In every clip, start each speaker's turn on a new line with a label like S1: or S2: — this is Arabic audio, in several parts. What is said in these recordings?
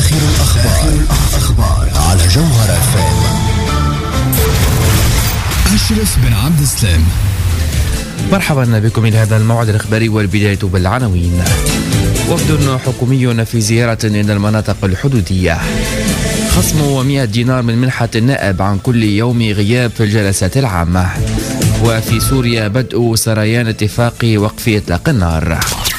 S1: آخر الأخبار على جوهر FM. أشرف بن عبد السلام.
S2: مرحبا بكم إلى هذا الموعد الإخباري، والبداية بالعناوين. وفد حكومي في زيارة إلى المناطق الحدودية. خصم 100 دينار من منحة النائب عن كل يوم غياب في الجلسات العامة. وفي سوريا بدء سريان اتفاق وقف إطلاق النار.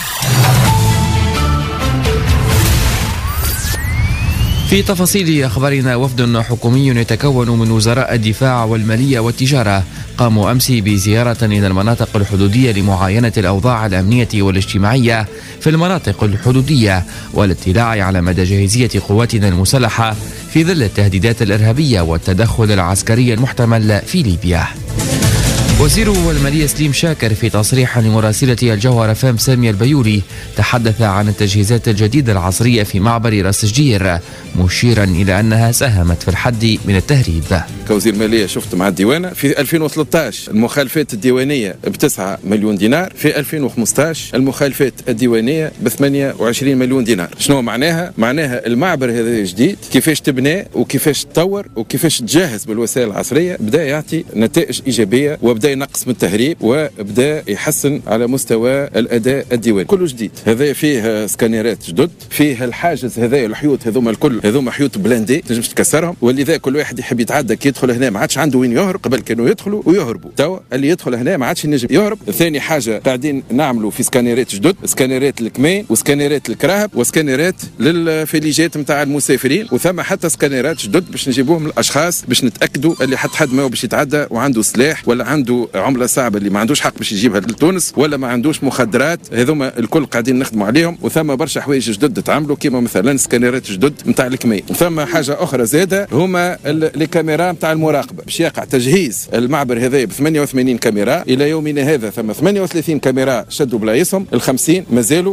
S2: في تفاصيل أخبارنا، وفد حكومي يتكون من وزراء الدفاع والمالية والتجارة قاموا أمس بزيارة إلى المناطق الحدودية لمعاينة الأوضاع الأمنية والاجتماعية في المناطق الحدودية والاطلاع على مدى جاهزية قواتنا المسلحة في ظل التهديدات الإرهابية والتدخل العسكري المحتمل في ليبيا. وزير المالية سليم شاكر في تصريح لمراسلة الجوهر FM سامية البيولي تحدث عن التجهيزات الجديدة العصرية في معبر راس الجير، مشيرا إلى أنها ساهمت في الحد من التهريب.
S3: كوزير مالية شفت مع الديوانة في 2013 المخالفات الديوانية ب9 مليون دينار، في 2015 المخالفات الديوانية ب28 مليون دينار. شنو معناها؟ معناها المعبر هذا جديد كيفاش تبنى وكيفاش تطور وكيفاش تجهز بالوسائل العصرية بدأ يعطي نتائج إيجابية، وبدأ ينقص من التهريب، وبدأ يحسن على مستوى الأداء الديواني. كله جديد. هذا فيه سكانيرات جدد، فيه الحاجز هذا الحيوط هذوما الكل، هذوما حيوط بلاندي تنجمش تكسرهم، ولذا كل واحد يحب يتعدى كي يدخل هنا ما عادش عنده وين يهرب. قبل كانوا يدخلوا ويهربوا، توا اللي يدخل هنا ما عادش ينجم يهرب. ثاني حاجة قاعدين نعملوا في سكانيرات جدد، سكانيرات الكمين وسكانيرات الكراهب وسكانيرات للفليجات نتاع المسافرين، وثم حتى سكانيرات جدد باش نجيبوهم الأشخاص باش نتأكدوا اللي حد ما هو باش يتعدى وعنده سلاح ولا عنده عملة صعبة اللي ما عندوش حق باش يجيبها لتونس ولا ما عندوش مخدرات. هذوما الكل قاعدين نخدموا عليهم، وثم برشا حوايج جدد تعملوا كيما مثلا سكانيرات جدد نتاع الكمين. وثم حاجة أخرى زادة هما الكاميرا نتاع المراقبة، باش يقع تجهيز المعبر هذا ب 88 كاميرا. إلى يومنا هذا ثم 38 كاميرا شدوا بلايصهم، ال50 مازالوا.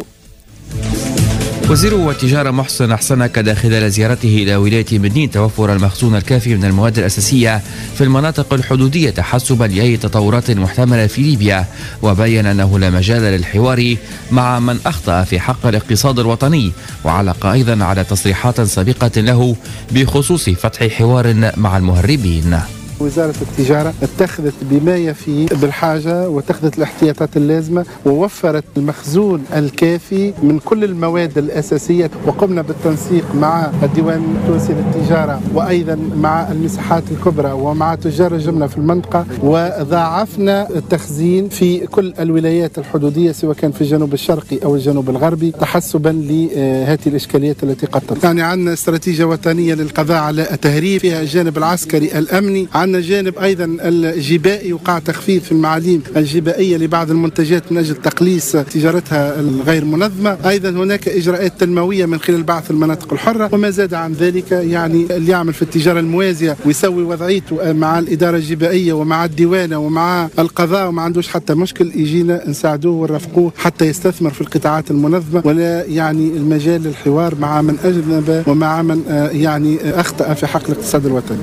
S2: وزير التجارة محسن أحسن أكد خلال زيارته إلى ولاية مدنين توفر المخزون الكافي من المواد الأساسية في المناطق الحدودية تحسبا لأي تطورات محتملة في ليبيا، وبين أنه لا مجال للحوار مع من أخطأ في حق الاقتصاد الوطني، وعلق أيضا على تصريحات سابقة له بخصوص فتح حوار مع المهربين.
S4: وزارة التجارة اتخذت بما يفي بالحاجة واتخذت الاحتياطات اللازمة ووفرت المخزون الكافي من كل المواد الأساسية، وقمنا بالتنسيق مع الديوان التونسي للتجارة وأيضا مع المساحات الكبرى ومع تجار الجملة في المنطقة، وضاعفنا التخزين في كل الولايات الحدودية سواء كان في الجنوب الشرقي أو الجنوب الغربي تحسبا لهذه الإشكاليات التي قد تطرح. يعني عندنا استراتيجية وطنية للقضاء على التهريب، فيها الجانب العسكري الأمني، عندنا جانب أيضا الجبائي وقع تخفيف في المعادين الجبائية لبعض المنتجات من أجل تقليص تجارتها الغير منظمة. أيضا هناك إجراءات تنموية من خلال بعث المناطق الحرة، وما زاد عن ذلك يعني اللي يعمل في التجارة الموازية ويسوي وضعيته مع الإدارة الجبائية ومع الديوانة ومع القضاء وما عندوش حتى مشكل، يجينا نساعدوه ونرافقوه حتى يستثمر في القطاعات المنظمة، ولا يعني المجال للحوار مع من أجنب ومع من يعني أخطأ في حق الاقتصاد الوطني.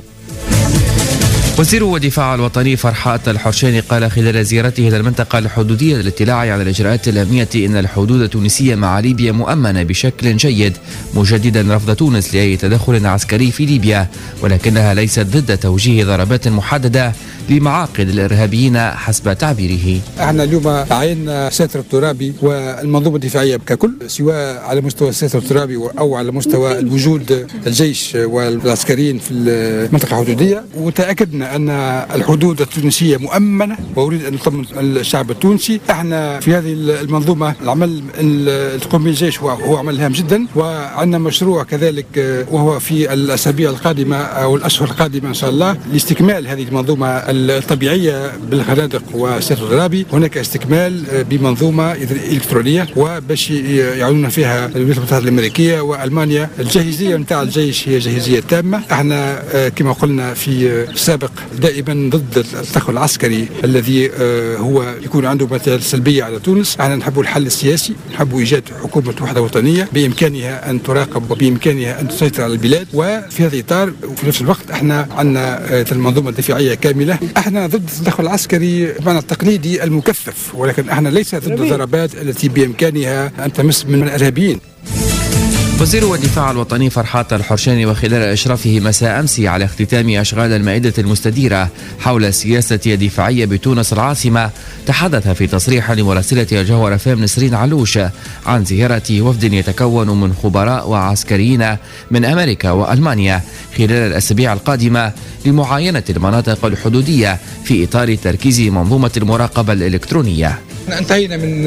S2: وزير الدفاع الوطني فرحات الحرشاني قال خلال زيارته إلى المنطقة الحدودية للاطلاع على الإجراءات الأمنية إن الحدود التونسية مع ليبيا مؤمنة بشكل جيد، مجددا رفض تونس لأي تدخل عسكري في ليبيا، ولكنها ليست ضد توجيه ضربات محددة لمعاقل الإرهابيين حسب تعبيره.
S5: احنا اليوم عينا الساتر الترابي والمنظومة الدفاعية ككل، سواء على مستوى الساتر الترابي أو على مستوى الوجود الجيش والعسكريين في المنطقة الحدودية، وتأكدنا أن الحدود التونسية مؤمنة، وأريد أن أطمن الشعب التونسي. احنا في هذه المنظومة العمل تقوم به الجيش هو عمل هام جدا، وعندنا مشروع كذلك وهو في الأسابيع القادمة أو الأشهر القادمة إن شاء الله لاستكمال هذه المنظومة الطبيعية بالخنادق والساتر الترابي. هناك استكمال بمنظومة إلكترونية وباش يعاونون فيها الولايات المتحدة الأمريكية وألمانيا. الجاهزية نتاع الجيش هي جاهزية تامة. احنا كما قلنا في السابق دائما ضد التدخل العسكري الذي هو يكون عنده مثال سلبية على تونس. احنا نحب الحل السياسي، نحب إيجاد حكومة وحدة وطنية بإمكانها أن تراقب وبإمكانها أن تسيطر على البلاد، وفي هذا الإطار وفي نفس الوقت احنا عندنا المنظومة الدفاعية كاملة. احنا ضد التدخل العسكري بمعنى التقليدي المكثف، ولكن احنا ليس ضد الضربات التي بإمكانها أن تمس من الإرهابيين.
S2: وزير الدفاع الوطني فرحات الحرشاني وخلال إشرافه مساء أمس على اختتام أشغال المائدة المستديرة حول السياسة الدفاعية بتونس العاصمة تحدث في تصريح لمراسلة الجوهر FM نسرين علوش عن زيارة وفد يتكون من خبراء وعسكريين من أمريكا وألمانيا خلال الأسابيع القادمة لمعاينة المناطق الحدودية في إطار تركيز منظومة المراقبة الإلكترونية.
S5: انتهينا من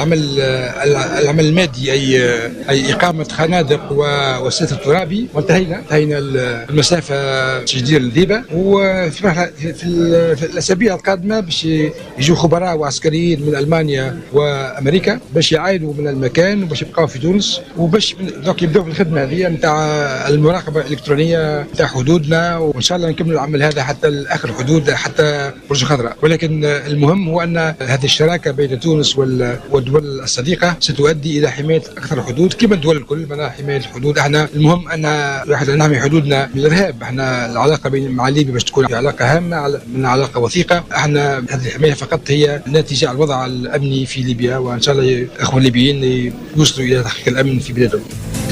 S5: العمل المادي أي إقامة خنادق والستر الترابي، وانتهينا المسافة تجدير الذيبة، وفي الأسابيع القادمة باش يجوا خبراء وعسكريين من ألمانيا وأمريكا باش يعاينوا من المكان وباش يبقاو في تونس وباش يبداو في الخدمة هذه نتاع المراقبة الإلكترونية نتاع حدودنا، وإن شاء الله نكملوا العمل هذا حتى آخر الحدود حتى برج خضراء. ولكن المهم هو أن هذه الشراكة بين تونس والدول الصديقة ستؤدي إلى حماية أكثر الحدود كما الدول الكل. معناها حماية الحدود، احنا المهم أن نحمي حدودنا من الإرهاب. احنا العلاقة مع ليبيا باش تكون علاقة هامة، من علاقة وثيقة. احنا هذه الحماية فقط هي ناتجة عن الوضع الأمني في ليبيا، وإن شاء الله الأخوة الليبيين يوصلوا إلى تحقيق الأمن في بلادهم.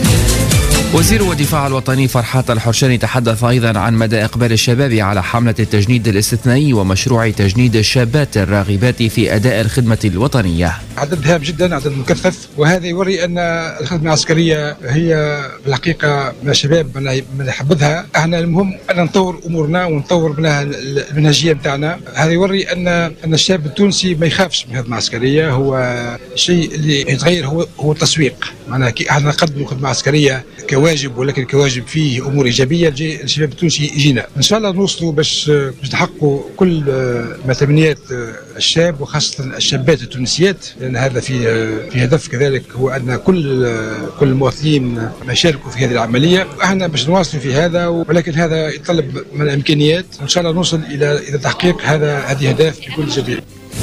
S2: وزير الدفاع الوطني فرحات الحرشاني تحدث أيضا عن مدى إقبال الشباب على حملة التجنيد الاستثنائي ومشروع تجنيد الشابات الراغبات في أداء الخدمة الوطنية.
S5: عدد هام جدا، عدد مكثف، وهذا يوري أن الخدمة العسكرية هي بالحقيقة من الشباب من يحبذها. احنا المهم أن نطور أمورنا ونطور منها المنهجية بتاعنا. هذا يوري أن الشاب التونسي ما يخافش من الخدمة العسكرية. هو الشيء اللي يتغير هو التسويق. معناها احنا نقدموا خدمة عسكرية كواجب، ولكن كواجب فيه امور ايجابيه الشباب التونسي يجينا. ان شاء الله نوصلوا باش نحققوا كل ما تمنيات الشاب وخاصه الشابات التونسيات، لان هذا في هدف كذلك هو ان كل المواطنين ما يشاركوا في هذه العمليه، واحنا باش نواصلوا في هذا. ولكن هذا يتطلب من الامكانيات، وان شاء الله نوصل الى تحقيق هذه اهداف بكل جديد.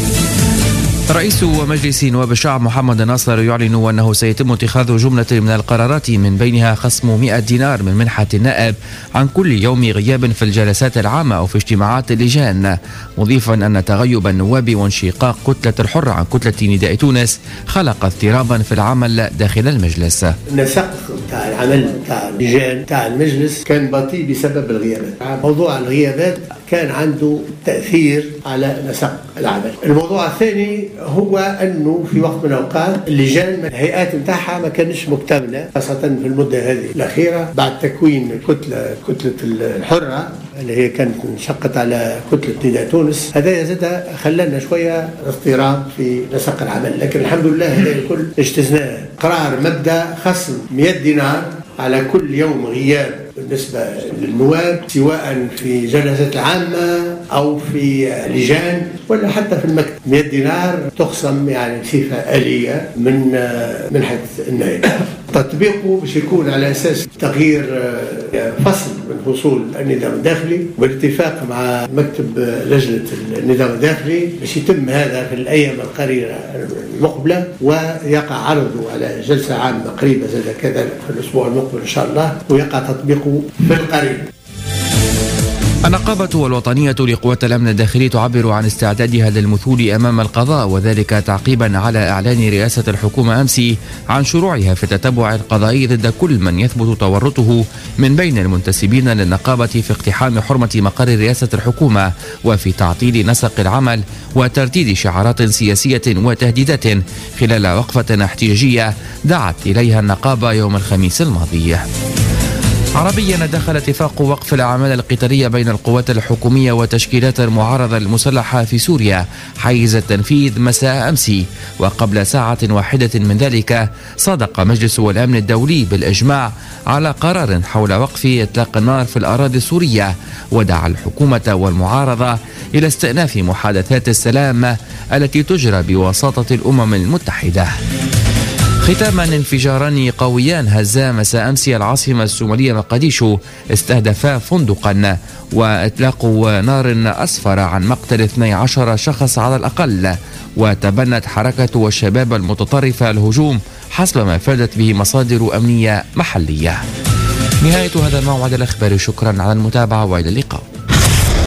S2: رئيس مجلس نواب الشعب محمد ناصر يعلن أنه سيتم اتخاذ جملة من القرارات من بينها خصم 100 دينار من منحة النائب عن كل يوم غياب في الجلسات العامة أو في اجتماعات اللجان، مضيفا أن تغيب النواب وانشقاق كتلة الحرة عن كتلة نداء تونس خلق اضطرابا في العمل داخل المجلس.
S6: النسق تاع العمل تاع اللجان تاع المجلس كان بطيء بسبب الغيابات. موضوع الغيابات كان عنده تأثير على نسق العمل. الموضوع الثاني هو أنه في وقت من الأوقات اللجان الهيئات نتاعها ما كانش مكتملة، خاصة في المدة هذه الأخيرة بعد تكوين كتلة الحرة اللي هي كانت انشقت على كتلة نداء تونس. هذا زاد خلانا شوية اضطراب في نسق العمل، لكن الحمد لله هذا الكل اجتزناه. قرار مبدأ خصم 100 دينار على كل يوم غياب بالنسبة للنواب، سواء في جلسات العامة أو في لجان ولا حتى في المكتب. 100 دينار تخصم يعني بصفة آلية من منحة النائب. تطبيقه باش يكون على أساس تغيير فصل من فصول النظام الداخلي بالاتفاق مع مكتب لجنة النظام الداخلي باش يتم هذا في الأيام القريبة المقبلة، ويقع عرضه على جلسة عامة قريبة زي كذلك في الأسبوع المقبل إن شاء الله، ويقع تطبيقه في القريب.
S2: النقابة الوطنية لقوات الأمن الداخلي تعبر عن استعدادها للمثول أمام القضاء، وذلك تعقيبا على إعلان رئاسة الحكومة أمس عن شروعها في التتبع القضائي ضد كل من يثبت تورطه من بين المنتسبين للنقابة في اقتحام حرمة مقر رئاسة الحكومة وفي تعطيل نسق العمل وترديد شعارات سياسية وتهديدات خلال وقفة احتجاجية دعت إليها النقابة يوم الخميس الماضي. عربيا دخل اتفاق وقف الأعمال القتالية بين القوات الحكومية وتشكيلات المعارضة المسلحة في سوريا حيز التنفيذ مساء أمس، وقبل ساعة واحدة من ذلك صادق مجلس الأمن الدولي بالإجماع على قرار حول وقف إطلاق النار في الأراضي السورية، ودعا الحكومة والمعارضة إلى استئناف محادثات السلام التي تجرى بوساطة الأمم المتحدة. ختاما، انفجاران قويان هزا مساء أمس العاصمة الصومالية مقديشو استهدفا فندقا وإطلاق نار أسفر عن مقتل 12 شخص على الأقل، وتبنت حركة والشباب المتطرفة الهجوم حسب ما أفادت به مصادر أمنية محلية. نهاية هذا الموعد الأخباري، شكرا على المتابعة وإلى اللقاء.